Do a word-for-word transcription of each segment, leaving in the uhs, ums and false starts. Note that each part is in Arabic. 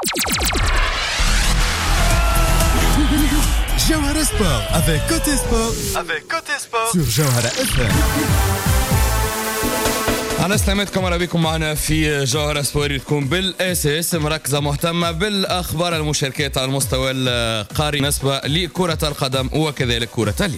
Jawhara Sport avec Côté Sport avec Côté Sport sur Jawhara اف ام. أنا سلامتكم مرحبا بكم معنا في جوهرة سبوري، تكون بالأساس مركزة مهتمة بالأخبار المشاركات على المستوى القاري بالنسبة لكرة القدم وكذلك كرة اليد.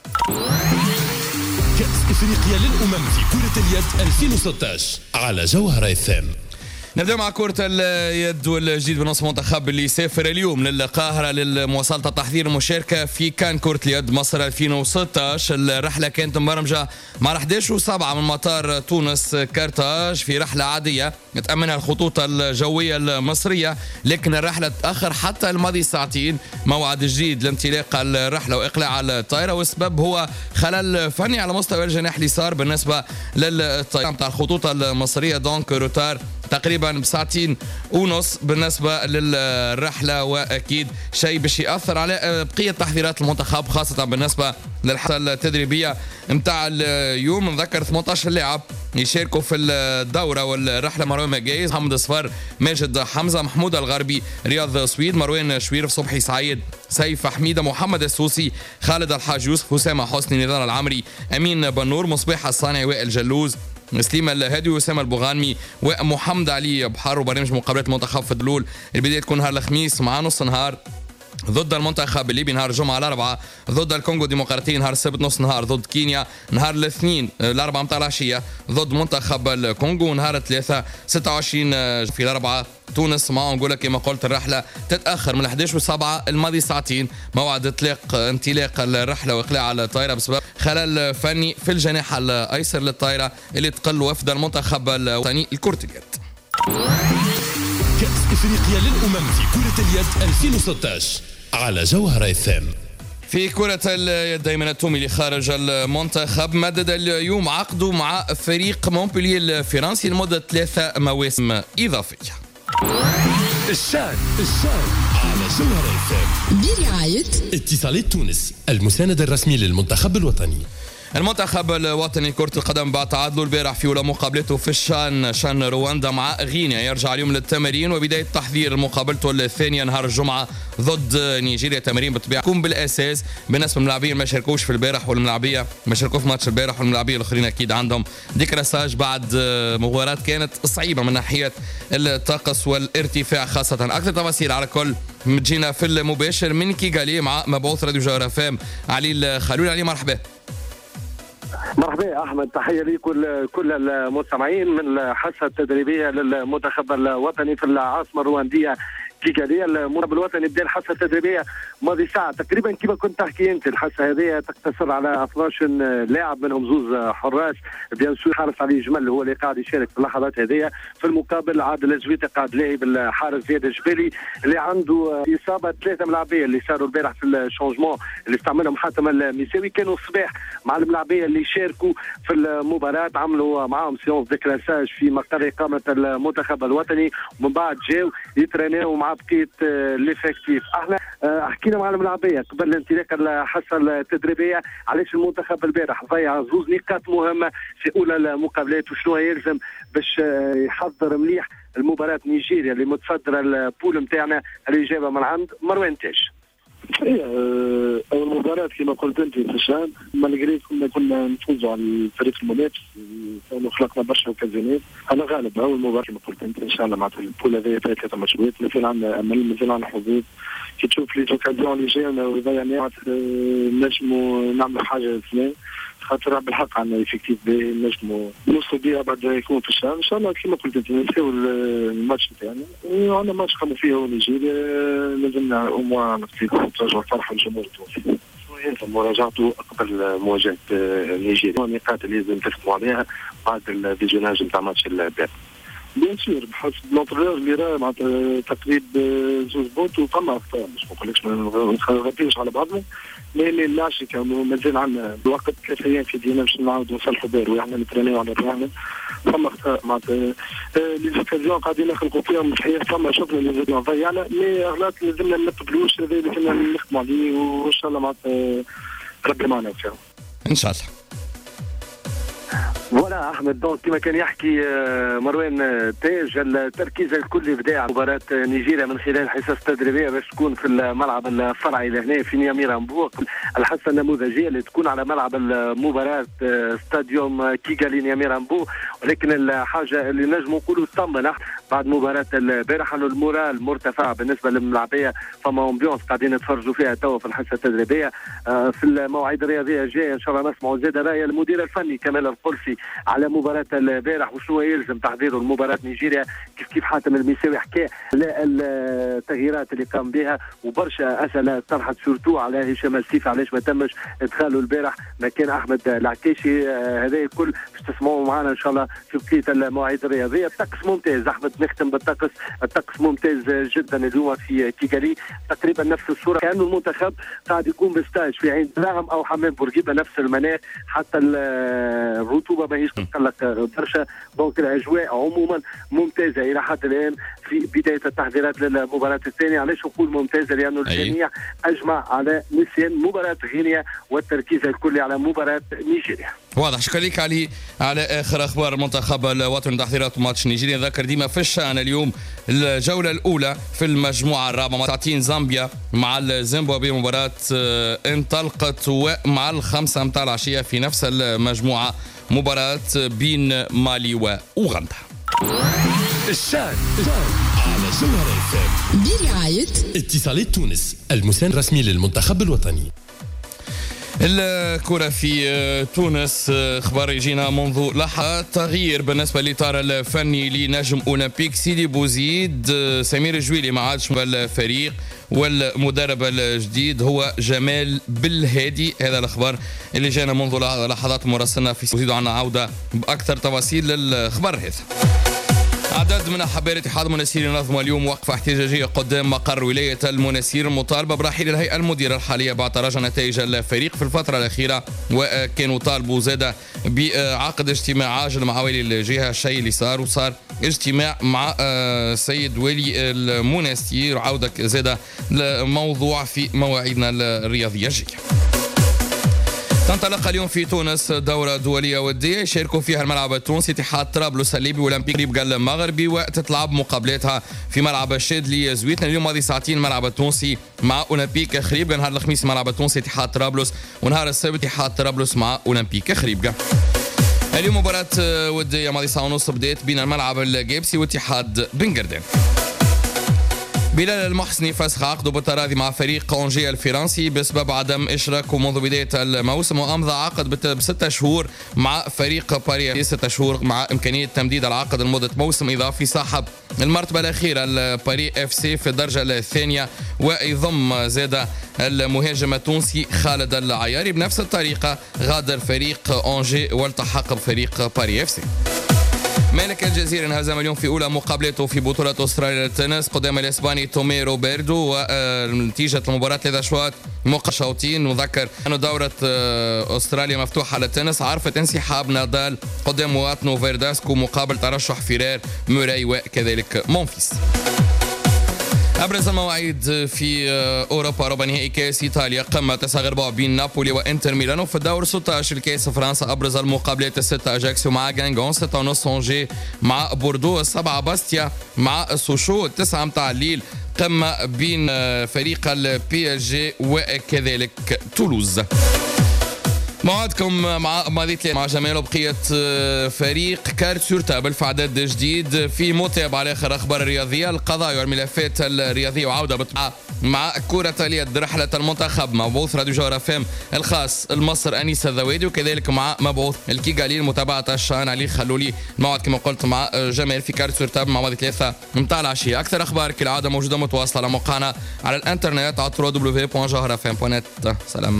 كأس إفريقيا للأمم في كرة اليد ألفين وستة عشر على جوهرة اف ام. نبدأ مع كرة اليد والجديد بنصف منتخب اللي سافر اليوم للقاهرة لمواصلة التحضير المشاركة في كان كرة اليد مصر ألفين وستة عشر. الرحلة كانت مبرمجة مع أحد عشر وسبعة من مطار تونس كارتاج في رحلة عادية تأمنها الخطوط الجوية المصرية، لكن الرحلة تأخر حتى الماضي ساعتين موعد جديد لانطلاق الرحلة وإقلاع الطائرة، والسبب هو خلل فني على مستوى الجناح اليسار بالنسبة للطائرة متاع الخطوط المصرية، دونك روتار تقريبا بساعتين ونص بالنسبة للرحلة، وأكيد شيء باش يأثر على بقية تحضيرات المنتخب خاصة بالنسبة للحصة التدريبية متاع اليوم. نذكر ثمانية عشر لاعب يشاركوا في الدورة والرحلة: مروان مجايز، محمد صفر، ماجد حمزة، محمود الغربي، رياض سويد، مروان شويرف، صبحي سعيد، سيف حميدة، محمد السوسي، خالد الحاج يوسف، أسامة حسني، نضال العمري، أمين بنور، مصباح الصانعي، وائل جلوز، سليم الهادي، وسام البغانمي، ومحمد علي بحر. وبرنامج مقابلات المنتخب في الدلول البداية تكون نهار الخميس مع نص نهار ضد المنتخب الليبي، نهار الجمعة الأربعة ضد الكونغو الديمقراطية، نهار السبت نص نهار ضد كينيا، نهار الاثنين الأربعة متاع العشية ضد منتخب الكونغو، نهار الثلاثة ستة وعشرين في الأربعة تونس مع أنغولا. كما قلت الرحلة تتأخر من أحد عشر وسبعة الماضي ساعتين موعد اطلاق انطلاق الرحلة وإقلاع الطائرة بسبب خلل فني في الجناح الأيسر للطائرة اللي تقل وفد المنتخب الوطني لكرة اليد. كأس إفريقيا للأمم في كرة اليد ألفين وستة عشر على جوهرة اف ام. في كرة اليد دايما التومي اللي خارج المنتخب مدد اليوم عقده مع فريق مونبولييه الفرنسي لمدة ثلاثة مواسم إضافية. الشان الشان على جوهرة اف ام برعاية اتصالات تونس، المساند الرسمي للمنتخب الوطني. المنتخب الوطني كرة القدم بعد تعادله البارح في أولى مقابلته في الشان شان رواندا مع غينيا يرجع اليوم للتمارين وبداية تحضير مقابلته الثانية نهار الجمعة ضد نيجيريا. تمارين بالطبيعة تكون بالأساس بالنسبة للملاعبين ما شاركوش في البارح والملاعبية ما شاركوا في ماتش البارح، والملاعبية الآخرين أكيد عندهم ديكراساج بعد مباراة كانت صعيبة من ناحية الطقس والارتفاع خاصة. أكثر تفاصيل على كل متجينا في المباشر من كيغالي مع مبعوث راديو جوهرة فام علي الخلول. علي مرحبا. مرحبا احمد، تحيه لكل كل المستمعين من الحصه التدريبيه للمنتخب الوطني في العاصمه الروانديه كيغالي. المنتخب الوطني بدا الحصه التدريبيه ماضي ساعه تقريبا كما كنت تحكي انت. الحصه هذه تقتصر على اثني عشر لاعب منهم زوز حراس، بيان سور حارس علي جمل هو اللي قاعد يشارك في اللحظات هذه. في المقابل عادل الزويتي قاعد لاعب الحارس زياد الجبالي اللي عنده اصابه ثلاثه ملاعبيه اللي صاروا البارح في الشونجمون اللي استعملهم حاتم المساوي. كانوا الصباح مع الملاعبيه اللي شاركوا في المباراه، عملوا معاهم سيونس ديكلاساج في مقر اقامه المنتخب الوطني، ومن بعد جاوا يترينيو مع بقيه ليفيكتيف. احنا حكينا مع الملاعبيه قبل انطلاق الحصه التدريبيه علاش المنتخب البارح ضيع زوز نقاط مهمه في اولى المقابلات وشنو يلزم باش يحضر مليح المباراه نيجيريا اللي متصدره البول نتاعنا. الاجابه من عند مروان تاج. ايه اول مباراه كما قلت انت في الشان مالغري كنا كنا نفوزوا على الفريق المنافس وخلقنا برشا وكازينات. انا غالب اول مباراه كما قلت انت ان شاء الله مع البول هذه ثلاثه ماتشات مازال عندنا امل مازال عندنا حظوظ. كي تشوف لي اوكازيون اللي جاونا وضيعناها نجموا نعملوا حاجه اثنين، خاطر بالحق عندنا افكتيف باهي نجموا نوصلوا بها بعد يكون في الشهر ان شاء الله. كما قلت انت نساو الماتش نتاعنا وعندنا ماتش قاموا فيه هو نيجيريا، لازمنا او موان ترجعوا الفرحه للجمهور التونسي. شنو مراجعته قبل مواجهه نيجيريا، النقاط اللي لازم تخدموا عليها بعد الفيزيوناج نتاع ماتش البارح. بيان سور بحسب لونتريور اللي راه معناتها تقريب زوز بوت وفما اخطاء، مش ما نقولكش ما نخربيوش على بعضنا، مي مي لاش كانوا مازال عندنا الوقت ثلاث ايام في دينا باش نعاودوا نصلحوا دار واحنا نترينيو على روحنا. فما اخطاء معناتها لي زوكازيون قاعدين نخلقوا فيهم صحيح، فما شغل اللي زادوا ضيعنا، مي اغلاط لازمنا ما نقبلوش، هذا اللي كنا نخدموا عليه وان شاء الله معناتها ربي معنا فيهم ان شاء الله. فوالا احمد، دونك كما كان يحكي مروان تاج، التركيز الكلي بدا على مباراه نيجيريا من خلال الحصص التدريبيه باش تكون في الملعب الفرعي لهنا في نيامي رامبور، الحصه النموذجيه اللي تكون على ملعب المباراه ستاديوم كيغالي نيامي رامبور. ولكن الحاجه اللي نجم نقولوا طمنا بعد مباراه البارح انه المورال مرتفع بالنسبه للملاعبيه، فما امبيونس قاعدين نتفرجوا فيها توا في الحصه التدريبيه. في المواعيد الرياضيه الجايه ان شاء الله نسمعوا زاد راي المدير الفني كمال القلفي على مباراه البارح وشنو يلزم تحضيره لمباراه نيجيريا. كيف كيف حاتم المساوي حكى على التغييرات اللي قام بها، وبرشا اسئله طرحت سورتو على هشام السيف علاش ما تمش ادخاله البارح مكان احمد العكاشي. هذا الكل باش تسمعوا معنا ان شاء الله في بقيه المواعيد الرياضيه. الطقس ممتاز احمد، نختم بالطقس، الطقس ممتاز جدا اليوم في كيغالي، تقريبا نفس الصوره كانه المنتخب قاعد يكون بستاج في عين دراهم او حمام بورقيبه، نفس المناخ، حتى الرطوبه ماهيش تقلق برشا. دونك الاجواء عموما ممتازه الى حد الان في بدايه التحضيرات للمباراه الثانيه. علاش نقول ممتازه؟ لانه الجميع اجمع على نسيان مباراه غينيا والتركيز الكلي على مباراه نيجيريا. واضح. شكرا لك علي على اخر اخبار المنتخب الوطني تحضيرات ماتش نيجيريا. ذكر ديما في الشان اليوم الجوله الاولى في المجموعه الرابعه تعطين زامبيا مع الزيمبابوي، مباراه انطلقت ومع الخمسه متاع العشيه في نفس المجموعه مباراه بين مالي واوغندا. الشان على جوهر اف ام برعايه اتصالات تونس، المساند الرسمي للمنتخب الوطني. الكرة في تونس، اخبار يجينا منذ لحظة تغيير بالنسبة للإطار الفني لنجم اولمبيك سيدي بوزيد. سمير الجويلي ما عادش الفريق، والمدرب الجديد هو جمال بالهادي. هذا الاخبار اللي جانا منذ لحظات مراسلنا في بوزيد، وعنا عودة بأكثر تفاصيل للخبر هذا. عدد من أحبار اتحاد المناسير ينظم اليوم وقفة احتجاجية قدام مقر ولاية المناسير، المطالبة برحيل الهيئة المديرة الحالية بعد تراجع نتائج الفريق في الفترة الأخيرة، وكانوا طالبوا زادة بعقد اجتماع عاجل مع والي الجهة. الشيء اللي صار وصار اجتماع مع سيد والي المناسير، عودة زادة الموضوع في مواعيدنا الرياضية الجاية. تنطلق اليوم في تونس دورة دولية ودية يشاركوا فيها الملعب التونسي اتحاد طرابلس الليبي والأولمبيك ريبقا المغربي، وتتلعب مقابلاتها في ملعب الشادلي زويتنا. اليوم هذه ساعتين الملعب التونسي مع أولمبيك خريبقا، نهار الخميس الملعب التونسي اتحاد طرابلس، ونهار السبت اتحاد طرابلس مع أولمبيك خريبقا. اليوم مباراة ودية ماضي ساعة ونص بدأت بين الملعب الجيبسي واتحاد بنقردان. بلال المحسني فسخ عقده بالتراضي مع فريق أونجي الفرنسي بسبب عدم إشراكه منذ بداية الموسم، وأمضى عقد بستة شهور مع فريق باريس، ستة شهور مع إمكانية تمديد العقد لمدة موسم إضافي. صاحب المرتبة الأخيرة الباري اف سي في الدرجة الثانية، ويضم زاد المهاجم التونسي خالد العياري. بنفس الطريقة غادر فريق أونجي والتحق بفريق باري اف سي. مالك الجزيري انهزم اليوم في اولى مقابلته في بطوله استراليا للتنس قدام الاسباني تومي روبيردو، ونتيجه المباراه ثلاث اشواط موقع شوطين. نذكر ان دوره استراليا مفتوحه للتنس عرفت انسحاب نادال قدام مواطنه فيرداسكو مقابل ترشح فيرير موراي وكذلك مونفيس. أبرز المواعيد في أوروبا، ربع نهائي كأس إيطاليا قمة تسعة أربعة بين نابولي وإنتر ميلانو. في الدور ستة عشر كأس فرنسا أبرز المقابلات الستة أجاكسيو مع غانغون، ستة ونص أونجي مع بوردو، السبعة باستيا مع سوشو، التسعة متاع الليل قمة بين فريق البي اس جي وكذلك تولوز. موعدكم مع ماضي مع جمال وبقية فريق كارت سور تابل في عدد جديد في متابعة لآخر أخبار الرياضية، القضايا والملفات الرياضية، وعودة بطبعا مع كرة اليد رحلة المنتخب، مبعوث راديو جوهر فام الخاص المصر أنيس الذوادي، وكذلك مع مبعوث الكيغالي متابعة الشان علي خلولي. الموعد كما قلت مع جمال في كارت سور تابل مع ماضي ثلاثة متاع العشية. أكثر أخبار كالعادة موجودة متواصلة على موقعنا على الإنترنت على دبليو دبليو دبليو دوت جوهر اف ام دوت نت. سلام.